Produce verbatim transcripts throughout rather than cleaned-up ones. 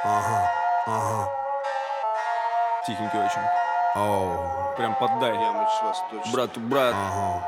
Ага, ага. Тихенький очень. Оу. Прям поддай. Брату брат. Ага.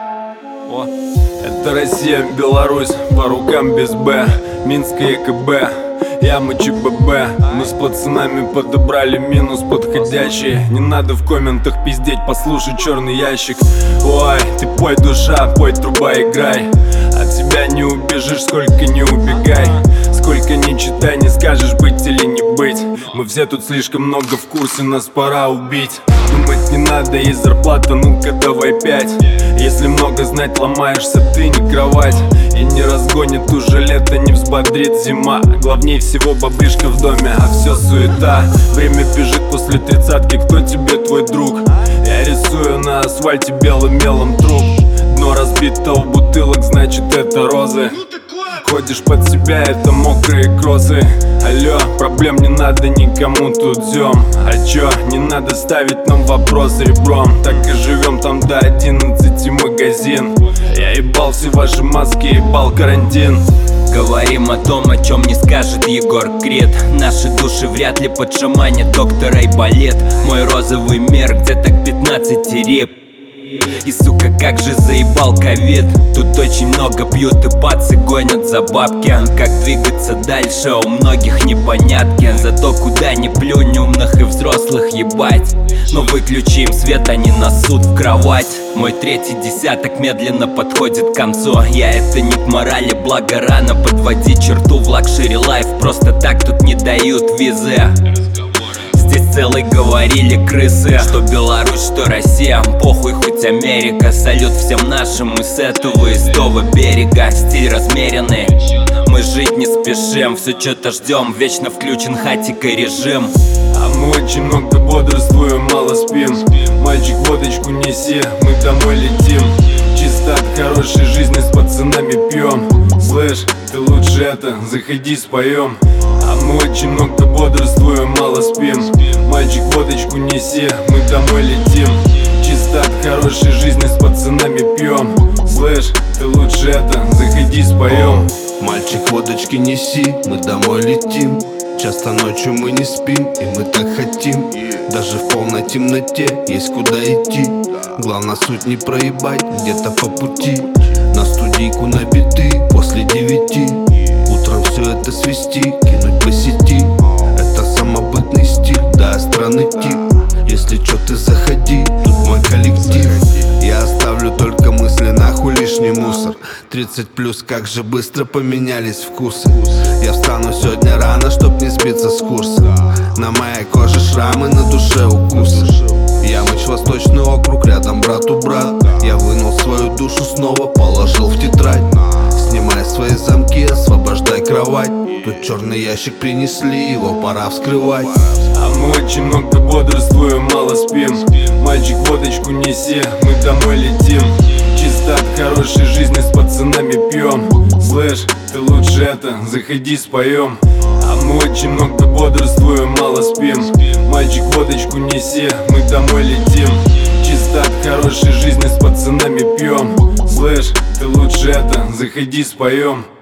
О. Это Россия, Беларусь, по рукам без Б. Минское ЕКБ, яма ЧББ. Мы с пацанами подобрали минус подходящий. Не надо в комментах пиздеть, послушай черный ящик. Ой, ты пой, душа, пой, труба, играй. От тебя не убежишь, сколько не убегай. Сколько не читай, не скажешь быть или не быть. Мы все тут слишком много в курсе, нас пора убить. Думать не надо, есть зарплата, ну-ка давай пять. Если много знать, ломаешься, ты не кровать. И не разгонит уже лето, не взбодрит зима. Главней всего баблишка в доме, а все суета. Время бежит после тридцатки, кто тебе твой друг? Я рисую на асфальте белым мелом труп. Дно разбитого бутылок, значит это розы. Ходишь под себя, это мокрые кроссы. Алло, проблем не надо никому тут зем. А чё, не надо ставить нам вопрос ребром. Так и живем там до одиннадцати магазин. Я ебал все ваши маски, ебал карантин. Говорим о том, о чем не скажет Егор Крид. Наши души вряд ли подшаманят доктора и балет. Мой розовый мир где-то к пятнадцати рип. И сука, как же заебал ковид. Тут очень много пьют и пацы гонят за бабки. Как двигаться дальше, у многих непонятки. Зато куда ни плюнь, умных и взрослых ебать. Но выключи им свет, они нас суд в кровать. Мой третий десяток медленно подходит к концу. Я это не к морали, благо рано подводить черту в лакшери лайф. Просто так тут не дают визы. Здесь целый говорили крысы. Что Беларусь, что Россия, похуй хоть Америка. Салют всем нашим, мы с этого и с того берега. Стиль размеренный, мы жить не спешим. Все что-то ждем, вечно включен хатик и режим. А мы очень много бодрствуем, мало спим. Мальчик, водочку неси, мы домой летим. Чисто от хорошей жизни с пацанами пьем. Слышь, ты лучше это, заходи споем. А мы очень много бодрствуем, мало спим. Мальчик, водочку неси, мы домой летим. Чисто от хорошей жизни с пацанами пьем. Слышь, ты лучше это, заходи споем. Мальчик, водочки неси, мы домой летим. Часто ночью мы не спим, и мы так хотим. Даже в полной темноте есть куда идти. Главное суть не проебать где-то по пути. На студийку на биты после девяти. Утром все это свести, кинуть по сети. Это самобытный стиль, да, странный тип. Если чё, ты заходи, тут мой коллектив. Я оставлю только мысли, нахуй лишний мусор. Тридцать плюс, как же быстро поменялись вкусы. Я встану сегодня рано, чтоб не сбиться с курса. На моей коже шрамы, на душе укусы. Ямыч, Восточный округ, рядом брату брат. Я вынул свою душу снова, положил в тетрадь. Снимай свои замки, освобождай кровать. Тут черный ящик принесли, его пора вскрывать. А мы очень много бодрствуем, мало спим. Мальчик, водочку неси, мы домой летим. Чисто от хорошей жизни с пацанами пьем. Слышь, ты лучше это, заходи споем. А мы очень много бодрствуем, мало спим. Мальчик, водочку неси, мы домой летим. Чисто от хорошей жизни с пацанами пьем. Слышь, ты лучше это, заходи споем.